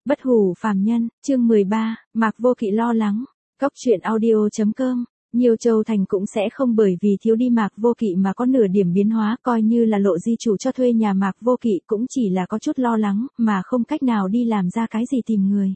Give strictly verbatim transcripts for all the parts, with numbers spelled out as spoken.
Bất hủ phàm nhân, chương mười ba, Mạc Vô Kỵ lo lắng. Cóc truyện audio chấm com. Nhiều Châu Thành cũng sẽ không bởi vì thiếu đi Mạc Vô Kỵ mà có nửa điểm biến hóa, coi như là Lộ Di chủ cho thuê nhà Mạc Vô Kỵ cũng chỉ là có chút lo lắng, mà không cách nào đi làm ra cái gì tìm người.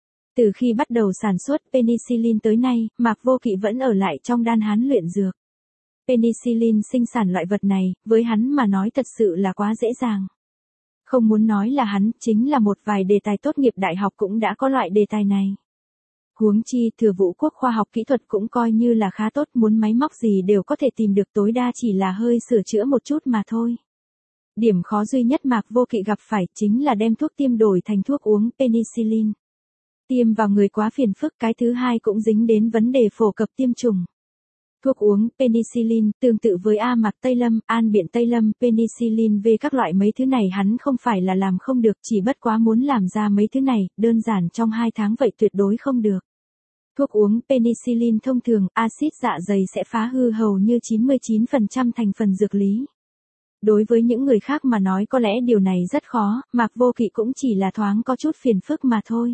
Từ khi bắt đầu sản xuất penicillin tới nay, Mạc Vô Kỵ vẫn ở lại trong đan hán luyện dược. Penicillin sinh sản loại vật này, với hắn mà nói thật sự là quá dễ dàng. Không muốn nói là hắn, chính là một vài đề tài tốt nghiệp đại học cũng đã có loại đề tài này. Huống chi, Thừa Vũ Quốc khoa học kỹ thuật cũng coi như là khá tốt, muốn máy móc gì đều có thể tìm được, tối đa chỉ là hơi sửa chữa một chút mà thôi. Điểm khó duy nhất Mạc Vô Kỵ gặp phải chính là đem thuốc tiêm đổi thành thuốc uống penicillin. Tiêm vào người quá phiền phức, cái thứ hai cũng dính đến vấn đề phổ cập tiêm chủng. Thuốc uống penicillin tương tự với A Mạc Tây Lâm, An Biện Tây Lâm, penicillin về các loại mấy thứ này hắn không phải là làm không được, chỉ bất quá muốn làm ra mấy thứ này, đơn giản trong hai tháng vậy tuyệt đối không được. Thuốc uống penicillin thông thường, axit dạ dày sẽ phá hư hầu như chín mươi chín phần trăm thành phần dược lý. Đối với những người khác mà nói có lẽ điều này rất khó, Mạc Vô Kỵ cũng chỉ là thoáng có chút phiền phức mà thôi.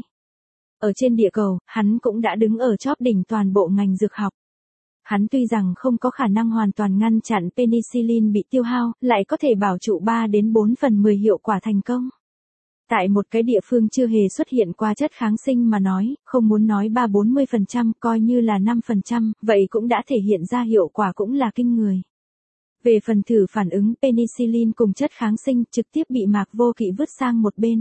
Ở trên địa cầu, hắn cũng đã đứng ở chóp đỉnh toàn bộ ngành dược học. Hắn tuy rằng không có khả năng hoàn toàn ngăn chặn penicillin bị tiêu hao, lại có thể bảo trụ ba đến bốn phần mười hiệu quả thành công. Tại một cái địa phương chưa hề xuất hiện qua chất kháng sinh mà nói, không muốn nói ba bốn mươi phần trăm, coi như là năm phần trăm, vậy cũng đã thể hiện ra hiệu quả cũng là kinh người. Về phần thử phản ứng penicillin cùng chất kháng sinh trực tiếp bị Mạc Vô Kỵ vứt sang một bên.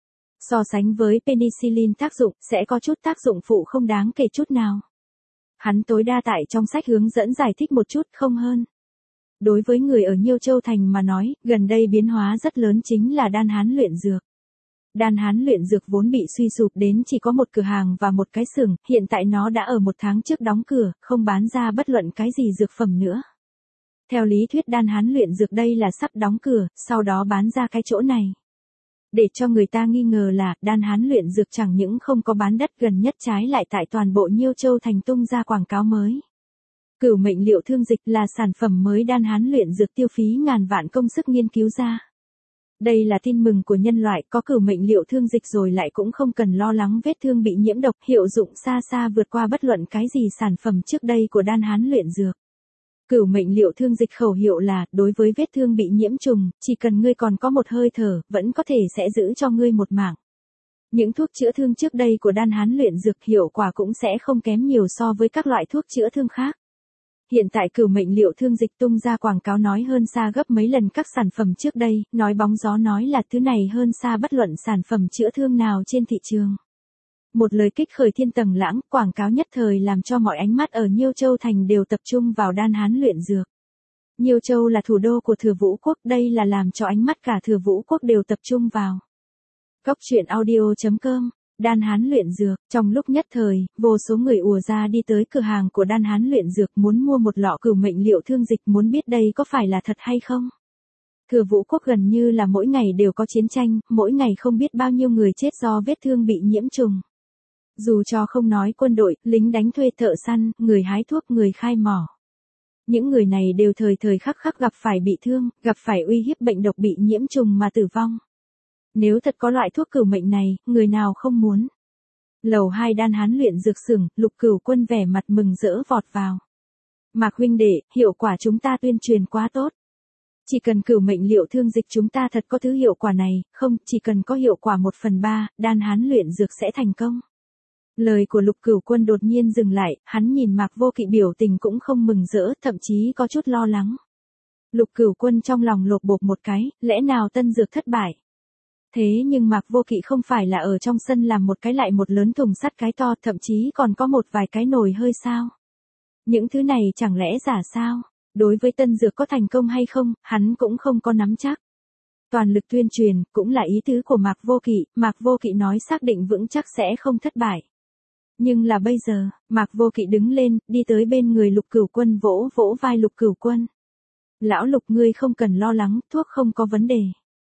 So sánh với penicillin tác dụng, sẽ có chút tác dụng phụ không đáng kể chút nào. Hắn tối đa tại trong sách hướng dẫn giải thích một chút không hơn. Đối với người ở Nhiêu Châu Thành mà nói, gần đây biến hóa rất lớn chính là đan hán luyện dược. Đan hán luyện dược vốn bị suy sụp đến chỉ có một cửa hàng và một cái xưởng, hiện tại nó đã ở một tháng trước đóng cửa, không bán ra bất luận cái gì dược phẩm nữa. Theo lý thuyết đan hán luyện dược đây là sắp đóng cửa, sau đó bán ra cái chỗ này. Để cho người ta nghi ngờ là, đan hán luyện dược chẳng những không có bán đất, gần nhất trái lại tại toàn bộ Nhiêu Châu Thành tung ra quảng cáo mới. Cửu mệnh liệu thương dịch là sản phẩm mới đan hán luyện dược tiêu phí ngàn vạn công sức nghiên cứu ra. Đây là tin mừng của nhân loại, có cửu mệnh liệu thương dịch rồi lại cũng không cần lo lắng vết thương bị nhiễm độc, hiệu dụng xa xa vượt qua bất luận cái gì sản phẩm trước đây của đan hán luyện dược. Cửu mệnh liệu thương dịch khẩu hiệu là, đối với vết thương bị nhiễm trùng, chỉ cần ngươi còn có một hơi thở, vẫn có thể sẽ giữ cho ngươi một mạng. Những thuốc chữa thương trước đây của đan hán luyện dược hiệu quả cũng sẽ không kém nhiều so với các loại thuốc chữa thương khác. Hiện tại cửu mệnh liệu thương dịch tung ra quảng cáo nói hơn xa gấp mấy lần các sản phẩm trước đây, nói bóng gió nói là thứ này hơn xa bất luận sản phẩm chữa thương nào trên thị trường. Một lời kích khởi thiên tầng lãng, quảng cáo nhất thời làm cho mọi ánh mắt ở Nhiêu Châu Thành đều tập trung vào đan hán luyện dược. Nhiêu Châu là thủ đô của Thừa Vũ Quốc, đây là làm cho ánh mắt cả Thừa Vũ Quốc đều tập trung vào. Cóc truyện audio chấm com. Đan hán luyện dược, trong lúc nhất thời, vô số người ùa ra đi tới cửa hàng của đan hán luyện dược muốn mua một lọ cửu mệnh liệu thương dịch, muốn biết đây có phải là thật hay không. Thừa Vũ Quốc gần như là mỗi ngày đều có chiến tranh, mỗi ngày không biết bao nhiêu người chết do vết thương bị nhiễm trùng. Dù cho không nói quân đội, lính đánh thuê, thợ săn, người hái thuốc, người khai mỏ. Những người này đều thời thời khắc khắc gặp phải bị thương, gặp phải uy hiếp bệnh độc bị nhiễm trùng mà tử vong. Nếu thật có loại thuốc cửu mệnh này, người nào không muốn. Lầu hai đan hán luyện dược xưởng, Lục Cửu Quân vẻ mặt mừng rỡ vọt vào. Mạc huynh đệ, hiệu quả chúng ta tuyên truyền quá tốt. Chỉ cần cửu mệnh liệu thương dịch chúng ta thật có thứ hiệu quả này, không, chỉ cần có hiệu quả một phần ba, đan hán luyện dược sẽ thành công. Lời của Lục Cửu Quân đột nhiên dừng lại, hắn nhìn Mạc Vô Kỵ biểu tình cũng không mừng rỡ, thậm chí có chút lo lắng. Lục Cửu Quân trong lòng lột bột một cái, lẽ nào tân dược thất bại? Thế nhưng Mạc Vô Kỵ không phải là ở trong sân làm một cái lại một lớn thùng sắt cái to, thậm chí còn có một vài cái nồi hơi sao? Những thứ này chẳng lẽ giả sao? Đối với tân dược có thành công hay không, hắn cũng không có nắm chắc. Toàn lực tuyên truyền, cũng là ý tứ của Mạc Vô Kỵ, Mạc Vô Kỵ nói xác định vững chắc sẽ không thất bại. Nhưng là bây giờ, Mạc Vô Kỵ đứng lên, đi tới bên người Lục Cửu Quân vỗ vỗ vai Lục Cửu Quân. Lão Lục, ngươi không cần lo lắng, thuốc không có vấn đề.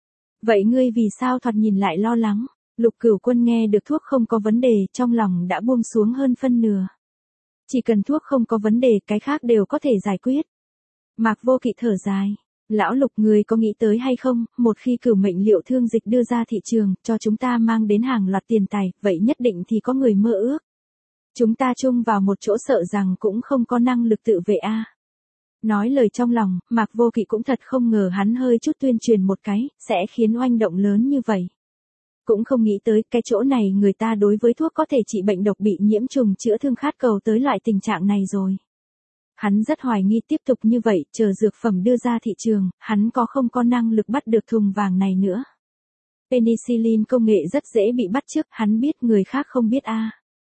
Vậy ngươi vì sao thoạt nhìn lại lo lắng? Lục Cửu Quân nghe được thuốc không có vấn đề, trong lòng đã buông xuống hơn phân nửa. Chỉ cần thuốc không có vấn đề, cái khác đều có thể giải quyết. Mạc Vô Kỵ thở dài. Lão Lục, người có nghĩ tới hay không, một khi cửu mệnh liệu thương dịch đưa ra thị trường, cho chúng ta mang đến hàng loạt tiền tài, vậy nhất định thì có người mơ ước. Chúng ta chung vào một chỗ sợ rằng cũng không có năng lực tự vệ a. Nói lời trong lòng, Mạc Vô Kỵ cũng thật không ngờ hắn hơi chút tuyên truyền một cái, sẽ khiến oanh động lớn như vậy. Cũng không nghĩ tới cái chỗ này người ta đối với thuốc có thể trị bệnh độc bị nhiễm trùng chữa thương khát cầu tới loại tình trạng này rồi. Hắn rất hoài nghi tiếp tục như vậy, chờ dược phẩm đưa ra thị trường, hắn có không có năng lực bắt được thùng vàng này nữa. Penicillin công nghệ rất dễ bị bắt chước, hắn biết người khác không biết a.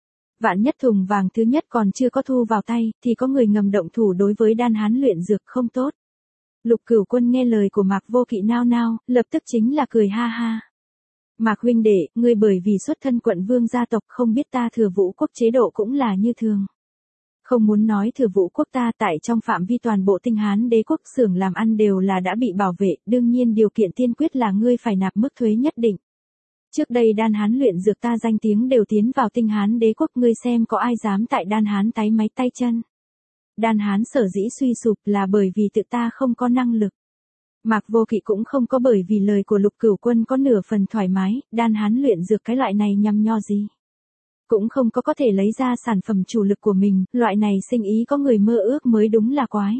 Vạn nhất thùng vàng thứ nhất còn chưa có thu vào tay, thì có người ngầm động thủ đối với đan hán luyện dược không tốt. Lục Cửu Quân nghe lời của Mạc Vô Kỵ nao nao, lập tức chính là cười ha ha. Mạc huynh đệ, ngươi bởi vì xuất thân quận vương gia tộc không biết ta Thừa Vũ quốc chế độ cũng là như thường. Không muốn nói Thừa Vũ quốc ta tại trong phạm vi toàn bộ Tinh Hán đế quốc xưởng làm ăn đều là đã bị bảo vệ, đương nhiên điều kiện tiên quyết là ngươi phải nạp mức thuế nhất định. Trước đây đan hán luyện dược ta danh tiếng đều tiến vào Tinh Hán đế quốc, ngươi xem có ai dám tại đan hán táy máy tay chân. Đan hán sở dĩ suy sụp là bởi vì tự ta không có năng lực. Mạc Vô Kỵ cũng không có bởi vì lời của Lục Cửu Quân có nửa phần thoải mái, đan hán luyện dược cái loại này nhằm nho gì. Cũng không có có thể lấy ra sản phẩm chủ lực của mình, loại này sinh ý có người mơ ước mới đúng là quái.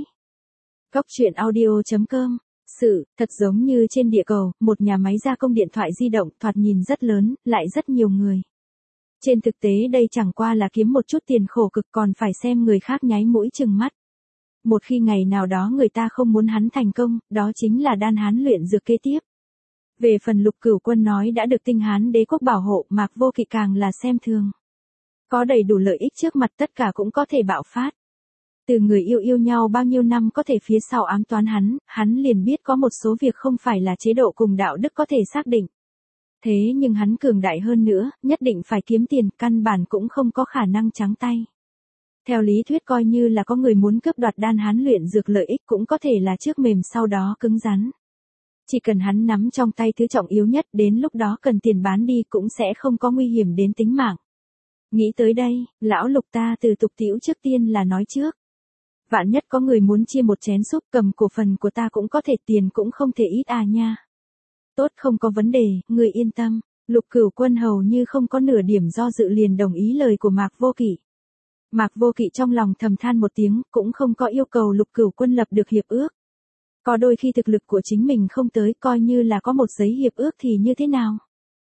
Cóc truyện audio chấm com. Sự, thật giống như trên địa cầu, một nhà máy gia công điện thoại di động thoạt nhìn rất lớn, lại rất nhiều người. Trên thực tế đây chẳng qua là kiếm một chút tiền khổ cực còn phải xem người khác nháy mũi chừng mắt. Một khi ngày nào đó người ta không muốn hắn thành công, đó chính là đan hán luyện dược kế tiếp. Về phần Lục Cửu Quân nói đã được Tinh Hán đế quốc bảo hộ, Mạc Vô Kỵ càng là xem thường. Có đầy đủ lợi ích trước mặt tất cả cũng có thể bạo phát. Từ người yêu yêu nhau bao nhiêu năm có thể phía sau ám toán hắn, hắn liền biết có một số việc không phải là chế độ cùng đạo đức có thể xác định. Thế nhưng hắn cường đại hơn nữa, nhất định phải kiếm tiền, căn bản cũng không có khả năng trắng tay. Theo lý thuyết coi như là có người muốn cướp đoạt đan hán luyện dược lợi ích cũng có thể là trước mềm sau đó cứng rắn. Chỉ cần hắn nắm trong tay thứ trọng yếu nhất, đến lúc đó cần tiền bán đi cũng sẽ không có nguy hiểm đến tính mạng. Nghĩ tới đây, lão Lục ta từ tục tĩu trước tiên là nói trước. Vạn nhất có người muốn chia một chén súp, cầm cổ phần của ta cũng có thể, tiền cũng không thể ít à nha. Tốt, không có vấn đề, người yên tâm. Lục Cửu Quân hầu như không có nửa điểm do dự liền đồng ý lời của Mạc Vô Kỵ. Mạc Vô Kỵ trong lòng thầm than một tiếng, cũng không có yêu cầu Lục Cửu Quân lập được hiệp ước. Có đôi khi thực lực của chính mình không tới, coi như là có một giấy hiệp ước thì như thế nào?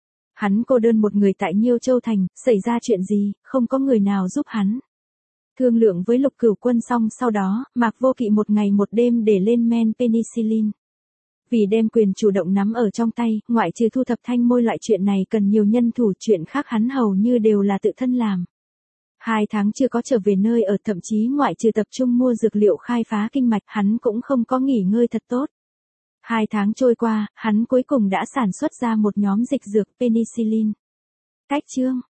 Hắn cô đơn một người tại Nhiêu Châu Thành, xảy ra chuyện gì, không có người nào giúp hắn. Thương lượng với Lục Cửu Quân xong sau đó, Mạc Vô Kỵ một ngày một đêm để lên men penicillin. Vì đem quyền chủ động nắm ở trong tay, ngoại trừ thu thập thanh môi loại chuyện này cần nhiều nhân thủ, chuyện khác hắn hầu như đều là tự thân làm. Hai tháng chưa có trở về nơi ở, thậm chí ngoại trừ tập trung mua dược liệu khai phá kinh mạch, hắn cũng không có nghỉ ngơi thật tốt. Hai tháng trôi qua, hắn cuối cùng đã sản xuất ra một nhóm dịch dược penicillin. Cách chương